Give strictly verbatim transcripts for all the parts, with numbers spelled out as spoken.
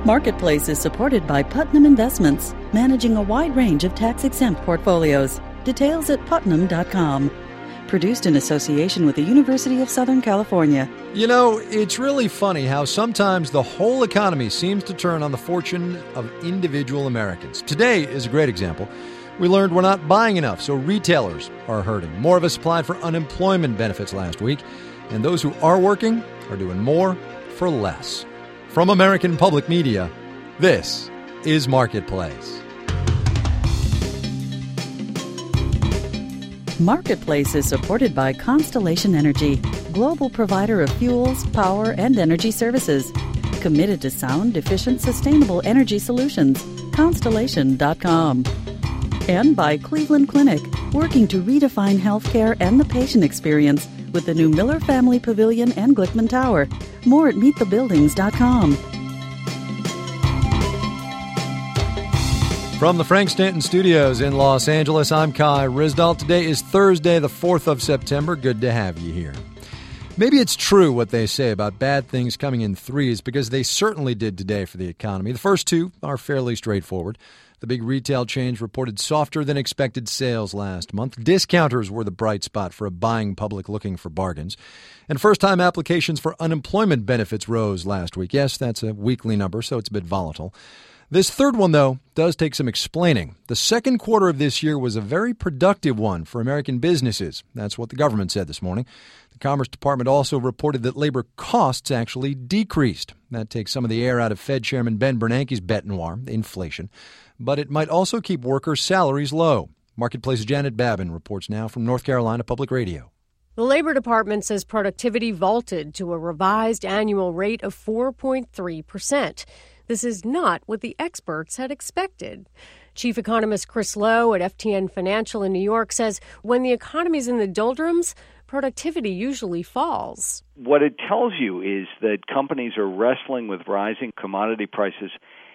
Marketplace is supported by Putnam Investments, managing a wide range of tax-exempt portfolios. Details at putnam dot com. Produced in association with the University of Southern California. You know, it's really funny how sometimes the whole economy seems to turn on the fortune of individual Americans. Today is a great example. We learned we're not buying enough, so retailers are hurting. More of us applied for unemployment benefits last week, and those who are working are doing more for less. From American Public Media, this is Marketplace. Marketplace is supported by Constellation Energy, global provider of fuels, power, and energy services. Committed to sound, efficient, sustainable energy solutions. Constellation dot com. And by Cleveland Clinic, working to redefine healthcare and the patient experience with the new Miller Family Pavilion and Glickman Tower. More at meet the buildings dot com. From the Frank Stanton Studios in Los Angeles, I'm Kai Ryssdal. Today is Thursday, the fourth of September. Good to have you here. Maybe it's true what they say about bad things coming in threes, because they certainly did today for the economy. The first two are fairly straightforward. The big retail chains reported softer than expected sales last month. Discounters were the bright spot for a buying public looking for bargains. And first-time applications for unemployment benefits rose last week. Yes, that's a weekly number, so it's a bit volatile. This third one, though, does take some explaining. The second quarter of this year was a very productive one for American businesses. That's what the government said this morning. The Commerce Department also reported that labor costs actually decreased. That takes some of the air out of Fed Chairman Ben Bernanke's bête noire, inflation. But it might also keep workers' salaries low. Marketplace's Janet Babin reports now from North Carolina Public Radio. The Labor Department says productivity vaulted to a revised annual rate of four point three percent. This is not what the experts had expected. Chief economist Chris Lowe at F T N Financial in New York says when the economy's in the doldrums, productivity usually falls. What it tells you is that companies are wrestling with rising commodity prices,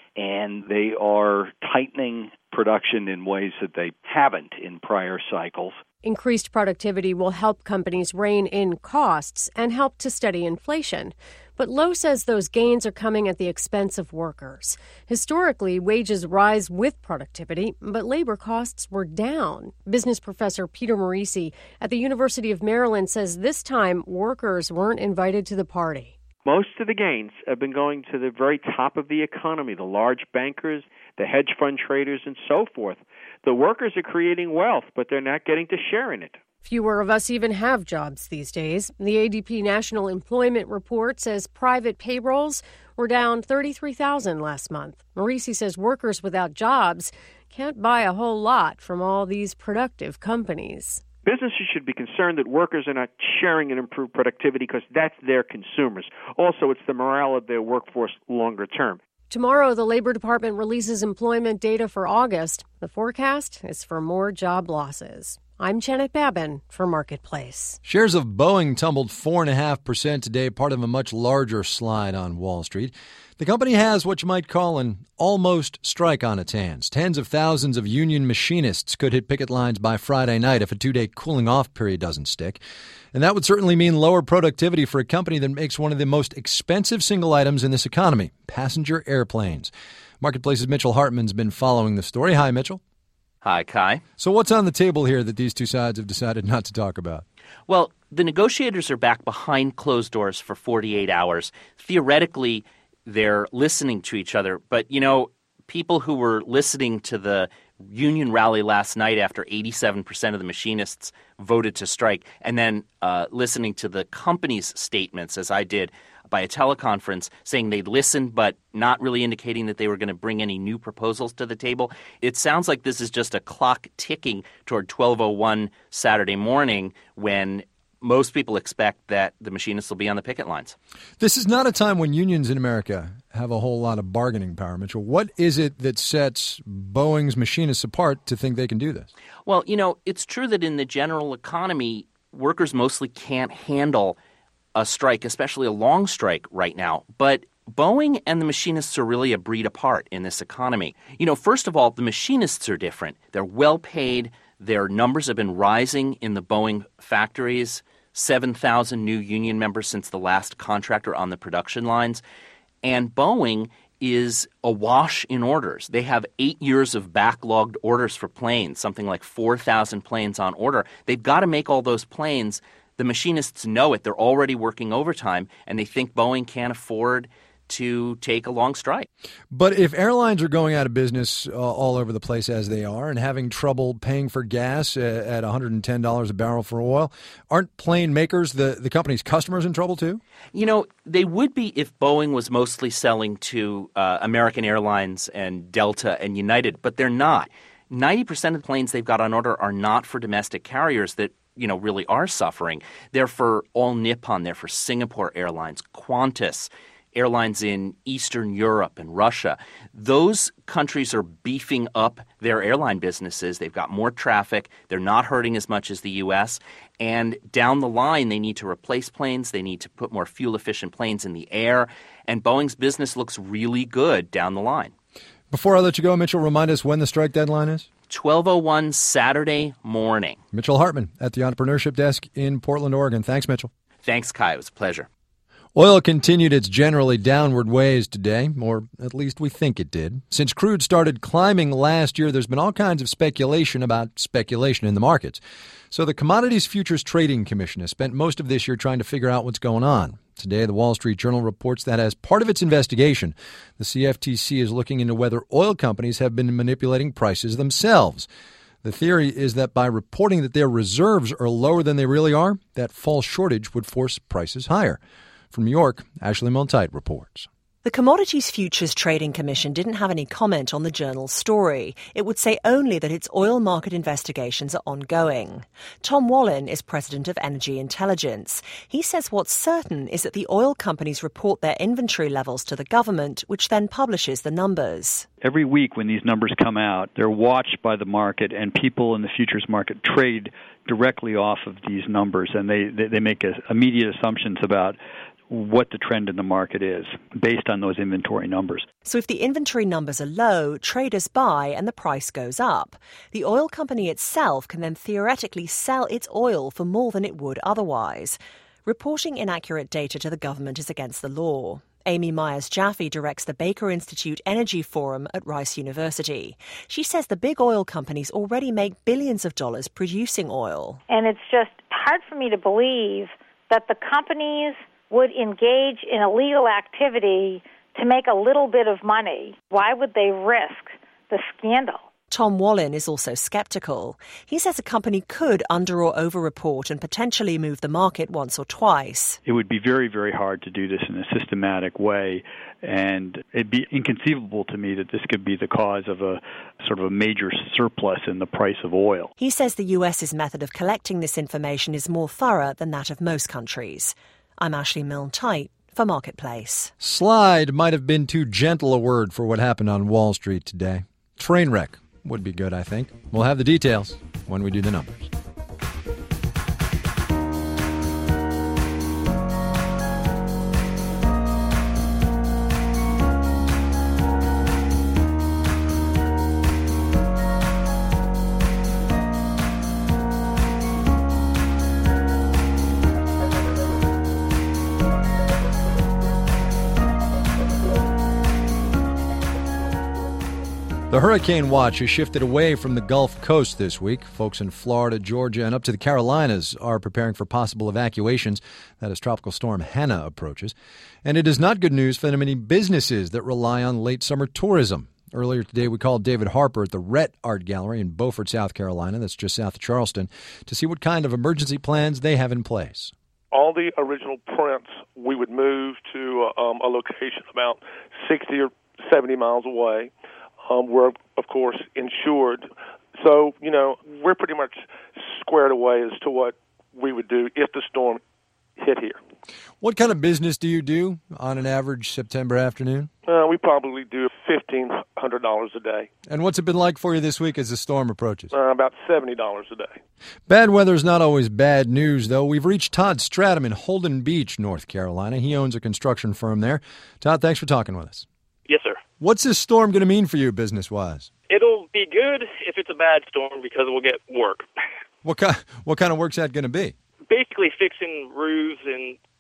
and they are tightening production in ways that they haven't in prior cycles. Increased productivity will help companies rein in costs and help to steady inflation. But Lowe says those gains are coming at the expense of workers. Historically, wages rise with productivity, but labor costs were down. Business professor Peter Morici at the University of Maryland says this time workers weren't invited to the party. Most of the gains have been going to the very top of the economy, the large bankers, the hedge fund traders, and so forth. The workers are creating wealth, but they're not getting to share in it. Fewer of us even have jobs these days. The A D P National Employment Report says private payrolls were down thirty-three thousand last month. Morici says workers without jobs can't buy a whole lot from all these productive companies. Businesses should be concerned that workers are not sharing in improved productivity because that's their consumers. Also, it's the morale of their workforce longer term. Tomorrow, the Labor Department releases employment data for August. The forecast is for more job losses. I'm Janet Babin for Marketplace. Shares of Boeing tumbled four point five percent today, part of a much larger slide on Wall Street. The company has what you might call an almost strike on its hands. Tens of thousands of union machinists could hit picket lines by Friday night if a two-day cooling-off period doesn't stick. And that would certainly mean lower productivity for a company that makes one of the most expensive single items in this economy, passenger airplanes. Marketplace's Mitchell Hartman's been following the story. Hi, Mitchell. Hi, Kai. So what's on the table here that these two sides have decided not to talk about? Well, the negotiators are back behind closed doors for forty-eight hours. Theoretically, they're listening to each other. But, you know, people who were listening to the union rally last night after eighty-seven percent of the machinists voted to strike, and then uh, listening to the company's statements, as I did, by a teleconference saying they'd listen but not really indicating that they were going to bring any new proposals to the table. It sounds like this is just a clock ticking toward twelve oh one Saturday morning when most people expect that the machinists will be on the picket lines. This is not a time when unions in America have a whole lot of bargaining power, Mitchell. What is it that sets Boeing's machinists apart to think they can do this? Well, you know, it's true that in the general economy, workers mostly can't handle a strike, especially a long strike right now. But Boeing and the machinists are really a breed apart in this economy. You know, first of all, the machinists are different. They're well paid. Their numbers have been rising in the Boeing factories, seven thousand new union members since the last contractor on the production lines. And Boeing is awash in orders. They have eight years of backlogged orders for planes, something like four thousand planes on order. They've got to make all those planes. The machinists know it. They're already working overtime, and they think Boeing can't afford to take a long strike. But if airlines are going out of business uh, all over the place as they are and having trouble paying for gas at, at one hundred ten dollars a barrel for oil, aren't plane makers, the, the company's customers, in trouble too? You know, they would be if Boeing was mostly selling to uh, American Airlines and Delta and United, but they're not. ninety percent of the planes they've got on order are not for domestic carriers that you know, really are suffering. They're for All Nippon, they're for Singapore Airlines, Qantas, airlines in Eastern Europe and Russia. Those countries are beefing up their airline businesses. They've got more traffic. They're not hurting as much as the U S. And down the line, they need to replace planes. They need to put more fuel-efficient planes in the air. And Boeing's business looks really good down the line. Before I let you go, Mitchell, remind us when the strike deadline is? twelve oh one Saturday morning. Mitchell Hartman at the Entrepreneurship Desk in Portland, Oregon. Thanks, Mitchell. Thanks, Kai. It was a pleasure. Oil continued its generally downward ways today, or at least we think it did. Since crude started climbing last year, there's been all kinds of speculation about speculation in the markets. So the Commodities Futures Trading Commission has spent most of this year trying to figure out what's going on. Today, the Wall Street Journal reports that as part of its investigation, the C F T C is looking into whether oil companies have been manipulating prices themselves. The theory is that by reporting that their reserves are lower than they really are, that false shortage would force prices higher. From New York, Ashley Milne-Tyte reports. The Commodities Futures Trading Commission didn't have any comment on the Journal's story. It would say only that its oil market investigations are ongoing. Tom Wallin is president of Energy Intelligence. He says what's certain is that the oil companies report their inventory levels to the government, which then publishes the numbers. Every week when these numbers come out, they're watched by the market, and people in the futures market trade directly off of these numbers, and they, they, they make a, immediate assumptions about what the trend in the market is based on those inventory numbers. So if the inventory numbers are low, traders buy and the price goes up. The oil company itself can then theoretically sell its oil for more than it would otherwise. Reporting inaccurate data to the government is against the law. Amy Myers-Jaffe directs the Baker Institute Energy Forum at Rice University. She says the big oil companies already make billions of dollars producing oil. And it's just hard for me to believe that the companies would engage in illegal activity to make a little bit of money. Why would they risk the scandal? Tom Wallin is also skeptical. He says a company could under or over-report and potentially move the market once or twice. It would be very, very hard to do this in a systematic way, and it'd be inconceivable to me that this could be the cause of a sort of a major surplus in the price of oil. He says the U S's method of collecting this information is more thorough than that of most countries. I'm Ashley Milne-Tyte for Marketplace. Slide might have been too gentle a word for what happened on Wall Street today. Train wreck would be good, I think. We'll have the details when we do the numbers. The hurricane watch has shifted away from the Gulf Coast this week. Folks in Florida, Georgia, and up to the Carolinas are preparing for possible evacuations that as Tropical Storm Hannah approaches. And it is not good news for the many businesses that rely on late summer tourism. Earlier today, we called David Harper at the Rhett Art Gallery in Beaufort, South Carolina, that's just south of Charleston, to see what kind of emergency plans they have in place. All the original prints we would move to um, a location about sixty or seventy miles away. Um, we're, of course, insured. So, you know, we're pretty much squared away as to what we would do if the storm hit here. What kind of business do you do on an average September afternoon? Uh, we probably do fifteen hundred dollars a day. And what's it been like for you this week as the storm approaches? Uh, about seventy dollars a day. Bad weather is not always bad news, though. We've reached Todd Stratum in Holden Beach, North Carolina. He owns a construction firm there. Todd, thanks for talking with us. Yes, sir. What's this storm going to mean for you business-wise? It'll be good if it's a bad storm because we'll get work. What kind, what kind of work's that going to be? Basically fixing roofs and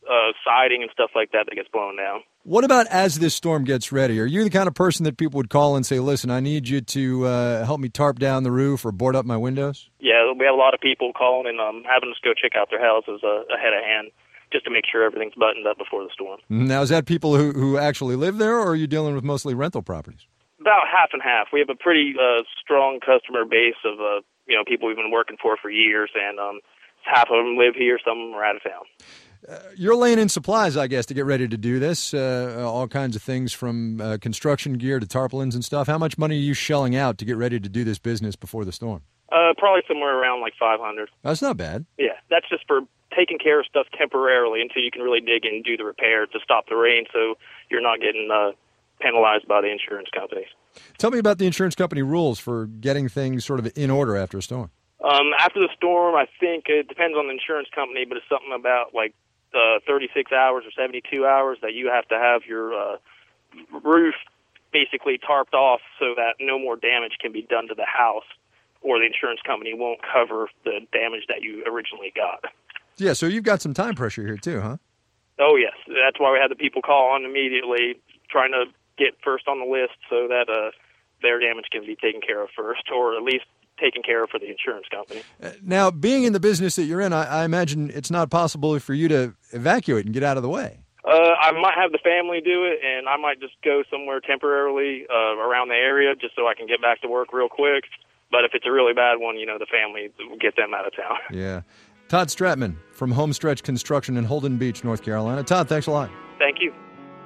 uh, siding and stuff like that that gets blown down. What about as this storm gets ready? Are you the kind of person that people would call and say, listen, I need you to uh, help me tarp down the roof or board up my windows? Yeah, we have a lot of people calling and um, having us go check out their houses uh, ahead of hand just to make sure everything's buttoned up before the storm. Now, is that people who, who actually live there, or are you dealing with mostly rental properties? About half and half. We have a pretty uh, strong customer base of uh, you know people we've been working for for years, and um, half of them live here, some of them are out of town. Uh, you're laying in supplies, I guess, to get ready to do this, uh, all kinds of things from uh, construction gear to tarpaulins and stuff. How much money are you shelling out to get ready to do this business before the storm? Uh, probably somewhere around like five hundred. That's not bad. Yeah, that's just for taking care of stuff temporarily until you can really dig in and do the repair to stop the rain so you're not getting uh, penalized by the insurance companies. Tell me about the insurance company rules for getting things sort of in order after a storm. Um, after the storm, I think it depends on the insurance company, but it's something about like uh, thirty-six hours or seventy-two hours that you have to have your uh, roof basically tarped off so that no more damage can be done to the house, or the insurance company won't cover the damage that you originally got. Yeah, so you've got some time pressure here too, huh? Oh, yes. That's why we had the people call on immediately, trying to get first on the list so that uh, their damage can be taken care of first, or at least taken care of for the insurance company. Uh, now, being in the business that you're in, I, I imagine it's not possible for you to evacuate and get out of the way. Uh, I might have the family do it, and I might just go somewhere temporarily uh, around the area just so I can get back to work real quick. But if it's a really bad one, you know, the family will get them out of town. Yeah. Todd Stratman from Homestretch Construction in Holden Beach, North Carolina. Todd, thanks a lot. Thank you.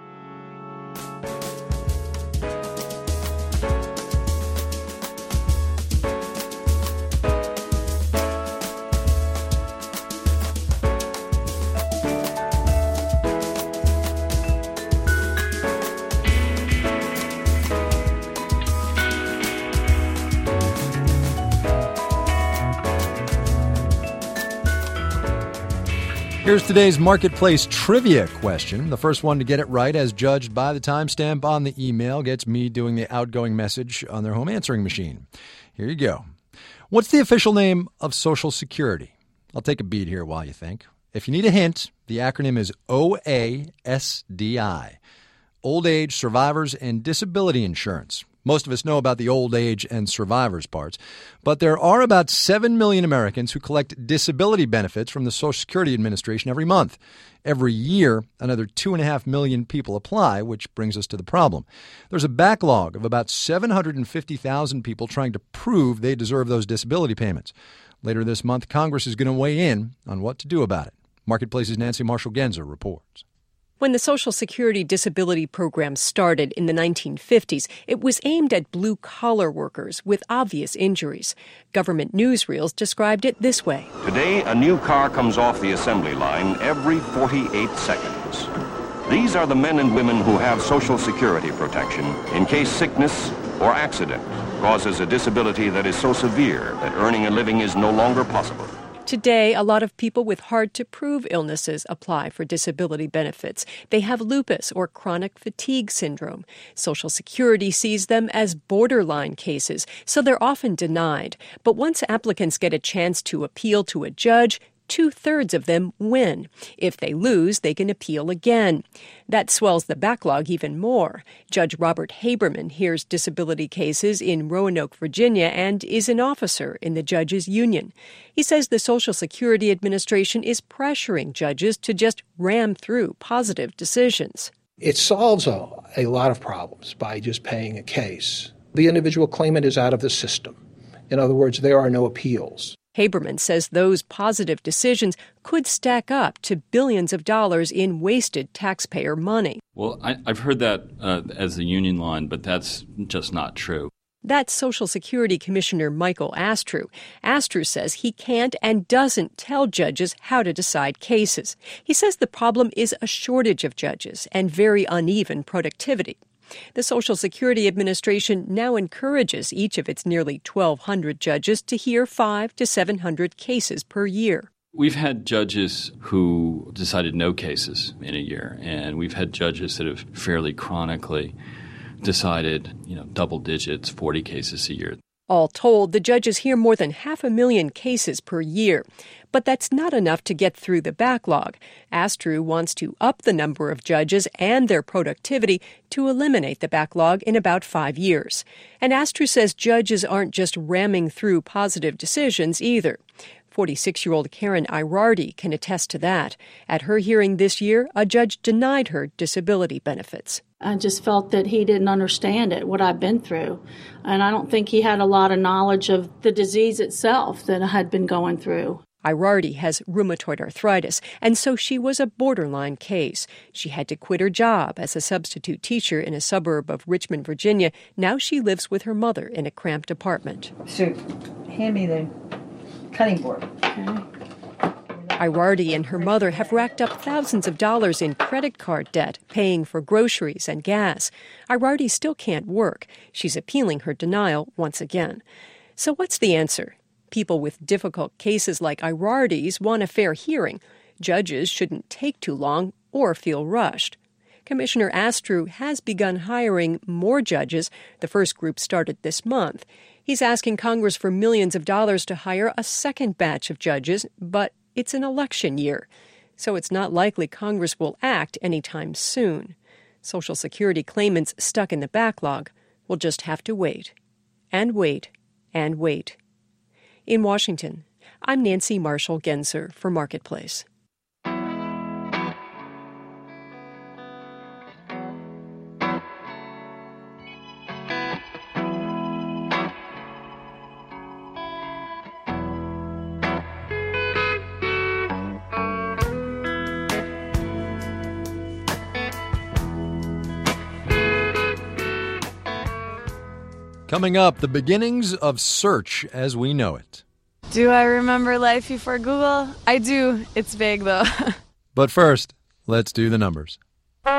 Here's today's Marketplace trivia question. The first one to get it right, as judged by the timestamp on the email, gets me doing the outgoing message on their home answering machine. Here you go. What's the official name of Social Security? I'll take a beat here while you think. If you need a hint, the acronym is O A S D I, Old Age Survivors and Disability Insurance. Most of us know about the old age and survivors parts, but there are about seven million Americans who collect disability benefits from the Social Security Administration every month. Every year, another two point five million people apply, which brings us to the problem. There's a backlog of about seven hundred fifty thousand people trying to prove they deserve those disability payments. Later this month, Congress is going to weigh in on what to do about it. Marketplace's Nancy Marshall-Genzer reports. When the Social Security disability program started in the nineteen fifties, it was aimed at blue-collar workers with obvious injuries. Government newsreels described it this way. Today, a new car comes off the assembly line every forty-eight seconds. These are the men and women who have Social Security protection in case sickness or accident causes a disability that is so severe that earning a living is no longer possible. Today, a lot of people with hard-to-prove illnesses apply for disability benefits. They have lupus or chronic fatigue syndrome. Social Security sees them as borderline cases, so they're often denied. But once applicants get a chance to appeal to a judge, two-thirds of them win. If they lose, they can appeal again. That swells the backlog even more. Judge Robert Haberman hears disability cases in Roanoke, Virginia, and is an officer in the judges' union. He says the Social Security Administration is pressuring judges to just ram through positive decisions. It solves a, a lot of problems by just paying a case. The individual claimant is out of the system. In other words, there are no appeals. Haberman says those positive decisions could stack up to billions of dollars in wasted taxpayer money. Well, I, I've heard that uh, as the union line, but that's just not true. That's Social Security Commissioner Michael Astrew. Astrew says he can't and doesn't tell judges how to decide cases. He says the problem is a shortage of judges and very uneven productivity. The Social Security Administration now encourages each of its nearly twelve hundred judges to hear five to seven hundred cases per year. We've had judges who decided no cases in a year, and we've had judges that have fairly chronically decided, you know, double digits, forty cases a year. All told, the judges hear more than half a million cases per year. But that's not enough to get through the backlog. Astru wants to up the number of judges and their productivity to eliminate the backlog in about five years. And Astru says judges aren't just ramming through positive decisions either. forty-six-year-old Karen Irardi can attest to that. At her hearing this year, a judge denied her disability benefits. I just felt that he didn't understand it, what I've been through. And I don't think he had a lot of knowledge of the disease itself that I had been going through. Irardi has rheumatoid arthritis, and so she was a borderline case. She had to quit her job as a substitute teacher in a suburb of Richmond, Virginia. Now she lives with her mother in a cramped apartment. So, hand me the cutting board. Okay. Irardi and her mother have racked up thousands of dollars in credit card debt, paying for groceries and gas. Irardi still can't work. She's appealing her denial once again. So what's the answer? People with difficult cases like Irardi's want a fair hearing. Judges shouldn't take too long or feel rushed. Commissioner Astru has begun hiring more judges. The first group started this month. He's asking Congress for millions of dollars to hire a second batch of judges, but it's an election year, so it's not likely Congress will act anytime soon. Social Security claimants stuck in the backlog will just have to wait, and wait, and wait. In Washington, I'm Nancy Marshall Genzer for Marketplace. Coming up, the beginnings of search as we know it. Do I remember life before Google? I do. It's vague, though. But first, let's do the numbers. It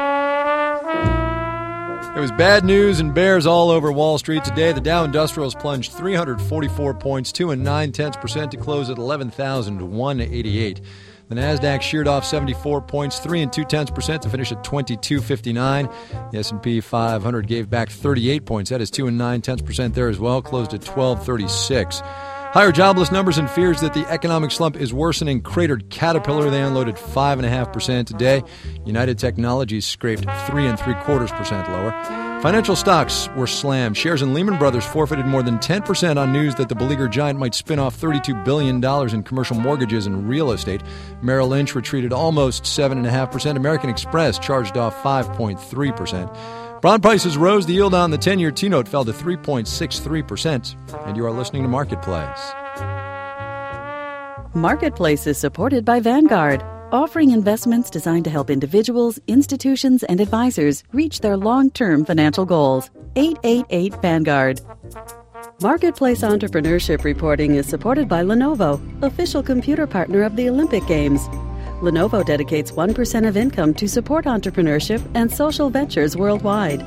was bad news and bears all over Wall Street today. The Dow Industrials plunged three hundred forty-four points, two and nine tenths percent to close at eleven thousand one hundred eighty-eight. The Nasdaq sheared off seventy-four points, three and two tenths percent to finish at twenty-two fifty-nine. The S and P five hundred gave back thirty-eight points. That is two and nine tenths percent there as well, closed at twelve thirty-six. Higher jobless numbers and fears that the economic slump is worsening cratered Caterpillar. They unloaded five and a half percent today. United Technologies scraped three and three quarters percent lower. Financial stocks were slammed. Shares in Lehman Brothers forfeited more than ten percent on news that the beleaguered giant might spin off thirty-two billion dollars in commercial mortgages and real estate. Merrill Lynch retreated almost seven point five percent. American Express charged off five point three percent. Bond prices rose. The yield on the ten-year T-note fell to three point six three percent. And you are listening to Marketplace. Marketplace is supported by Vanguard, offering investments designed to help individuals, institutions, and advisors reach their long-term financial goals. eight eight eight Vanguard. Marketplace entrepreneurship reporting is supported by Lenovo, official computer partner of the Olympic Games. Lenovo dedicates one percent of income to support entrepreneurship and social ventures worldwide.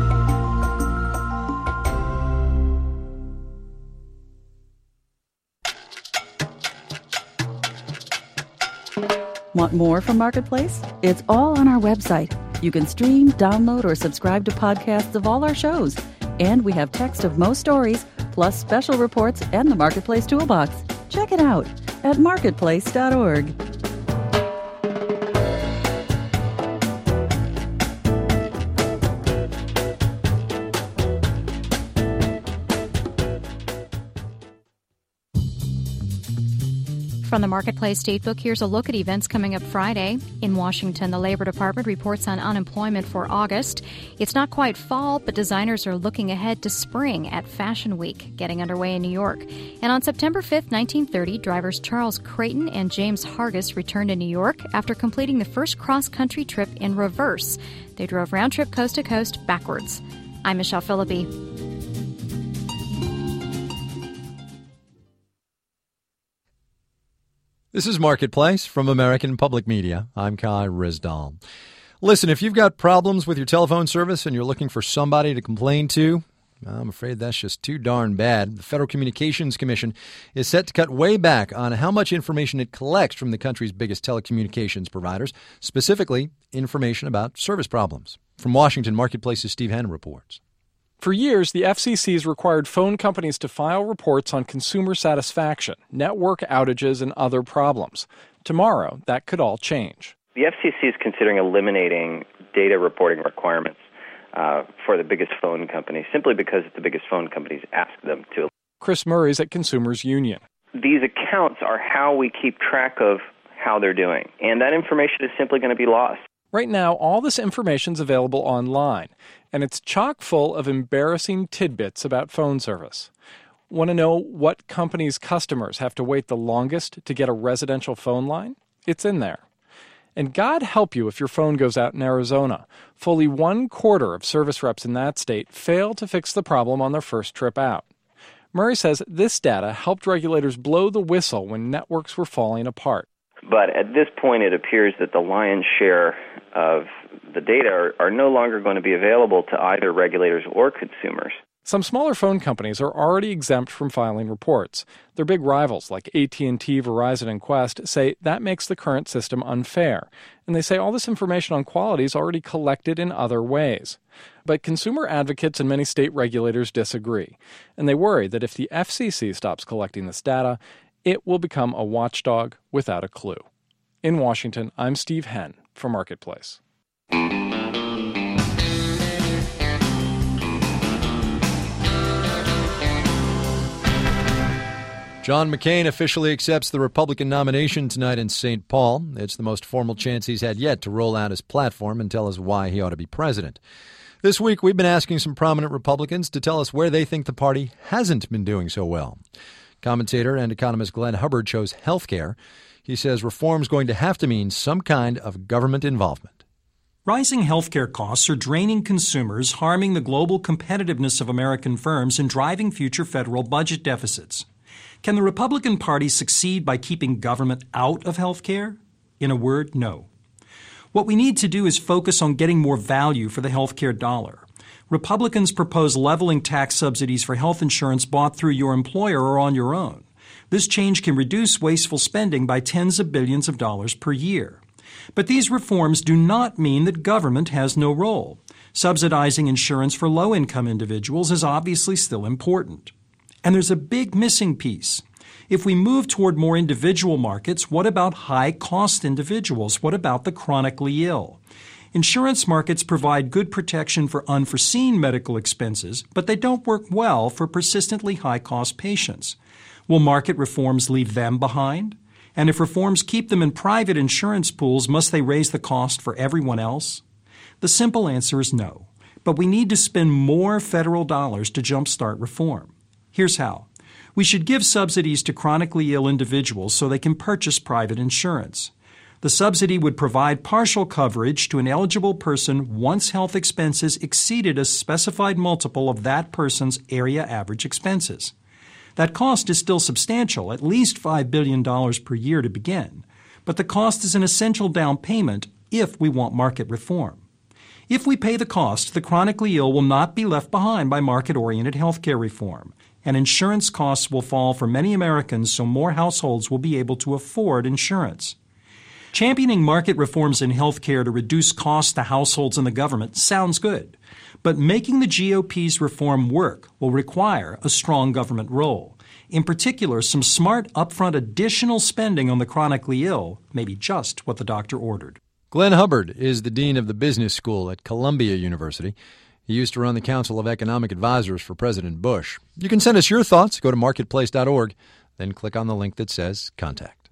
Want more from Marketplace? It's all on our website. You can stream, download, or subscribe to podcasts of all our shows. And we have text of most stories, plus special reports and the Marketplace Toolbox. Check it out at marketplace dot org. From the Marketplace Datebook, here's a look at events coming up Friday. In Washington, the Labor Department reports on unemployment for August. It's not quite fall, but designers are looking ahead to spring at Fashion Week, getting underway in New York. And on September fifth, nineteen thirty, drivers Charles Creighton and James Hargis returned to New York after completing the first cross-country trip in reverse. They drove round-trip coast to coast backwards. I'm Michelle Philippi. This is Marketplace from American Public Media. I'm Kai Rizdal. Listen, if you've got problems with your telephone service and you're looking for somebody to complain to, I'm afraid that's just too darn bad. The Federal Communications Commission is set to cut way back on how much information it collects from the country's biggest telecommunications providers, specifically information about service problems. From Washington, Marketplace's Steve Henn reports. For years, the F C C has required phone companies to file reports on consumer satisfaction, network outages, and other problems. Tomorrow, that could all change. The F C C is considering eliminating data reporting requirements uh, for the biggest phone companies, simply because the biggest phone companies ask them to. Chris Murray's at Consumers Union. These accounts are how we keep track of how they're doing, and that information is simply going to be lost. Right now, all this information is available online, and it's chock full of embarrassing tidbits about phone service. Want to know what companies' customers have to wait the longest to get a residential phone line? It's in there. And God help you if your phone goes out in Arizona. Fully one quarter of service reps in that state fail to fix the problem on their first trip out. Murray says this data helped regulators blow the whistle when networks were falling apart. But at this point, it appears that the lion's share of the data are, are no longer going to be available to either regulators or consumers. Some smaller phone companies are already exempt from filing reports. Their big rivals like A T and T, Verizon, and Qwest say that makes the current system unfair. And they say all this information on quality is already collected in other ways. But consumer advocates and many state regulators disagree. And they worry that if the F C C stops collecting this data, it will become a watchdog without a clue. In Washington, I'm Steve Henn for Marketplace. John McCain officially accepts the Republican nomination tonight in Saint Paul. It's the most formal chance he's had yet to roll out his platform and tell us why he ought to be president. This week, we've been asking some prominent Republicans to tell us where they think the party hasn't been doing so well. Commentator and economist Glenn Hubbard chose health care. He says reform's going to have to mean some kind of government involvement. Rising healthcare costs are draining consumers, harming the global competitiveness of American firms, and driving future federal budget deficits. Can the Republican Party succeed by keeping government out of healthcare? In a word, no. What we need to do is focus on getting more value for the healthcare dollar. Republicans propose leveling tax subsidies for health insurance bought through your employer or on your own. This change can reduce wasteful spending by tens of billions of dollars per year. But these reforms do not mean that government has no role. Subsidizing insurance for low-income individuals is obviously still important. And there's a big missing piece. If we move toward more individual markets, what about high-cost individuals? What about the chronically ill? Insurance markets provide good protection for unforeseen medical expenses, but they don't work well for persistently high-cost patients. Will market reforms leave them behind? And if reforms keep them in private insurance pools, must they raise the cost for everyone else? The simple answer is no. But we need to spend more federal dollars to jumpstart reform. Here's how. We should give subsidies to chronically ill individuals so they can purchase private insurance. The subsidy would provide partial coverage to an eligible person once health expenses exceeded a specified multiple of that person's area average expenses. That cost is still substantial, at least five billion dollars per year to begin, but the cost is an essential down payment if we want market reform. If we pay the cost, the chronically ill will not be left behind by market-oriented healthcare reform, and insurance costs will fall for many Americans so more households will be able to afford insurance. Championing market reforms in healthcare to reduce costs to households and the government sounds good, but making the G O P's reform work will require a strong government role. In particular, some smart upfront additional spending on the chronically ill may be just what the doctor ordered. Glenn Hubbard is the dean of the business school at Columbia University. He used to run the Council of Economic Advisors for President Bush. You can send us your thoughts. Go to marketplace dot org, then click on the link that says Contact.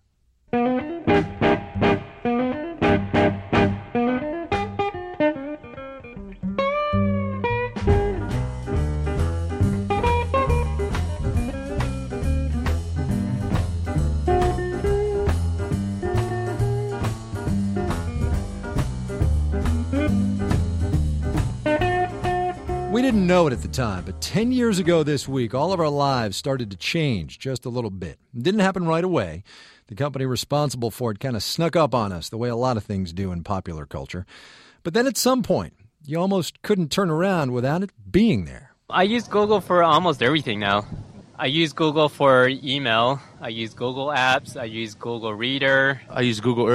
We didn't know it at the time, but ten years ago this week, all of our lives started to change just a little bit. It didn't happen right away. The company responsible for it kind of snuck up on us the way a lot of things do in popular culture. But then at some point, you almost couldn't turn around without it being there. I use Google for almost everything now. I use Google for email. I use Google Apps. I use Google Reader. I use Google Earth.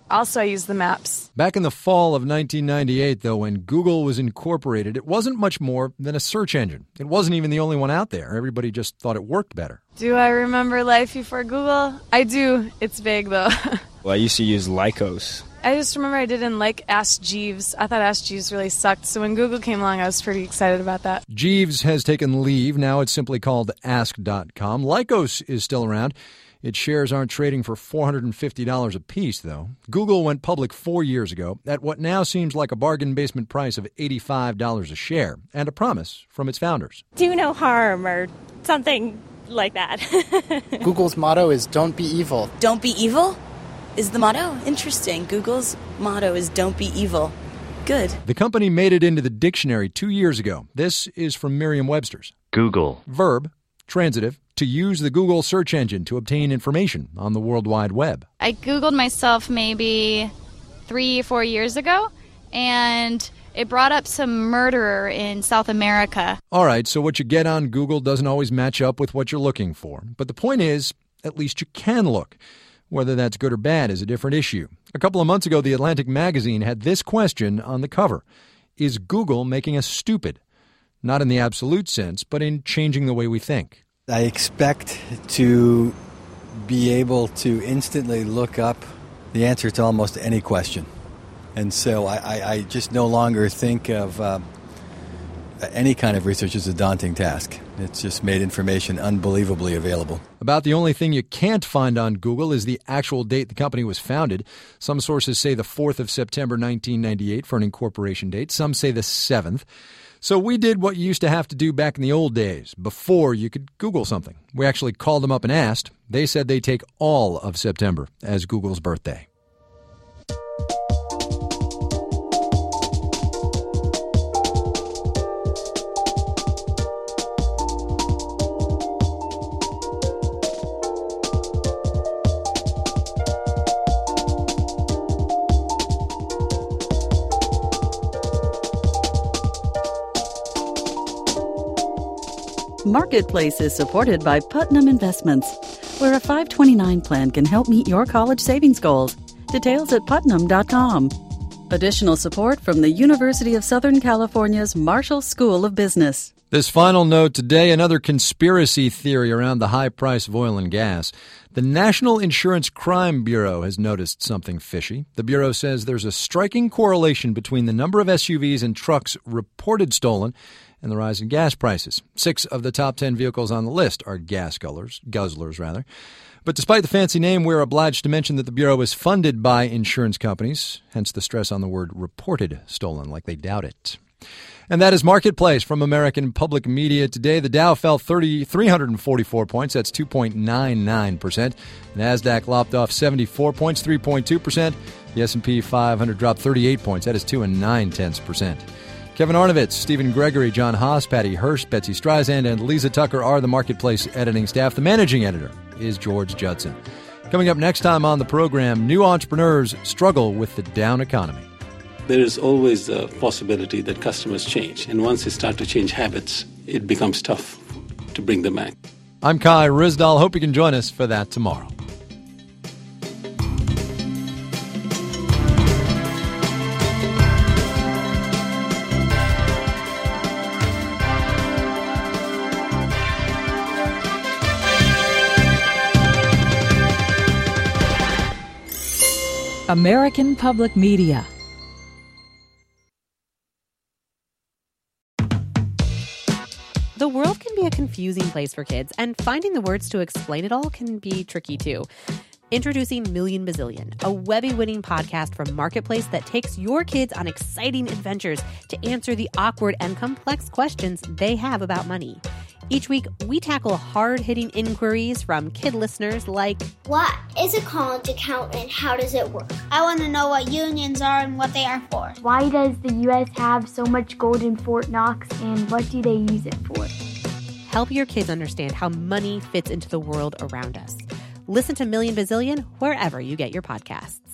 Also, I use the maps. Back in the fall of nineteen ninety-eight, though, when Google was incorporated, it wasn't much more than a search engine. It wasn't even the only one out there. Everybody just thought it worked better. Do I remember life before Google? I do. It's vague, though. Well, I used to use Lycos. I just remember I didn't like Ask Jeeves. I thought Ask Jeeves really sucked, so when Google came along, I was pretty excited about that. Jeeves has taken leave. Now it's simply called ask dot com. Lycos is still around. Its shares aren't trading for four hundred fifty dollars a piece, though. Google went public four years ago at what now seems like a bargain basement price of eighty-five dollars a share, and a promise from its founders. Do no harm or something like that. Google's motto is don't be evil. Don't be evil is the motto? Interesting. Google's motto is don't be evil. Good. The company made it into the dictionary two years ago. This is from Merriam-Webster's. Google. Verb, transitive, to use the Google search engine to obtain information on the World Wide Web. I Googled myself maybe three or four years ago, and it brought up some murderer in South America. All right, so what you get on Google doesn't always match up with what you're looking for. But the point is, at least you can look. Whether that's good or bad is a different issue. A couple of months ago, The Atlantic magazine had this question on the cover. Is Google making us stupid? Not in the absolute sense, but in changing the way we think. I expect to be able to instantly look up the answer to almost any question. And so I, I, I just no longer think of uh, any kind of research as a daunting task. It's just made information unbelievably available. About the only thing you can't find on Google is the actual date the company was founded. Some sources say the fourth of September nineteen ninety-eight for an incorporation date. Some say the seventh. So we did what you used to have to do back in the old days, before you could Google something. We actually called them up and asked. They said they take all of September as Google's birthday. Marketplace is supported by Putnam Investments, where a five twenty-nine plan can help meet your college savings goals. Details at putnam dot com. Additional support from the University of Southern California's Marshall School of Business. This final note today, another conspiracy theory around the high price of oil and gas. The National Insurance Crime Bureau has noticed something fishy. The Bureau says there's a striking correlation between the number of S U Vs and trucks reported stolen and the rise in gas prices. Six of the top ten vehicles on the list are gas guzzlers, guzzlers rather. But despite the fancy name, we're obliged to mention that the Bureau is funded by insurance companies, hence the stress on the word reported stolen, like they doubt it. And that is Marketplace from American Public Media today. The Dow fell three hundred forty-four points. That's two point nine nine percent. NASDAQ lopped off seventy-four points, three point two percent. The S and P five hundred dropped thirty-eight points. That is two and nine tenths percent. Kevin Arnovitz, Stephen Gregory, John Haas, Patty Hirsch, Betsy Streisand, and Lisa Tucker are the Marketplace editing staff. The managing editor is George Judson. Coming up next time on the program, new entrepreneurs struggle with the down economy. There is always a possibility that customers change. And once they start to change habits, it becomes tough to bring them back. I'm Kai Ryssdal. Hope you can join us for that tomorrow. American Public Media. The world can be a confusing place for kids, and finding the words to explain it all can be tricky too. Introducing Million Bazillion, a Webby-winning podcast from Marketplace that takes your kids on exciting adventures to answer the awkward and complex questions they have about money. Each week, we tackle hard-hitting inquiries from kid listeners like, what is a college account and how does it work? I want to know what unions are and what they are for. Why does the U S have so much gold in Fort Knox and what do they use it for? Help your kids understand how money fits into the world around us. Listen to Million Bazillion wherever you get your podcasts.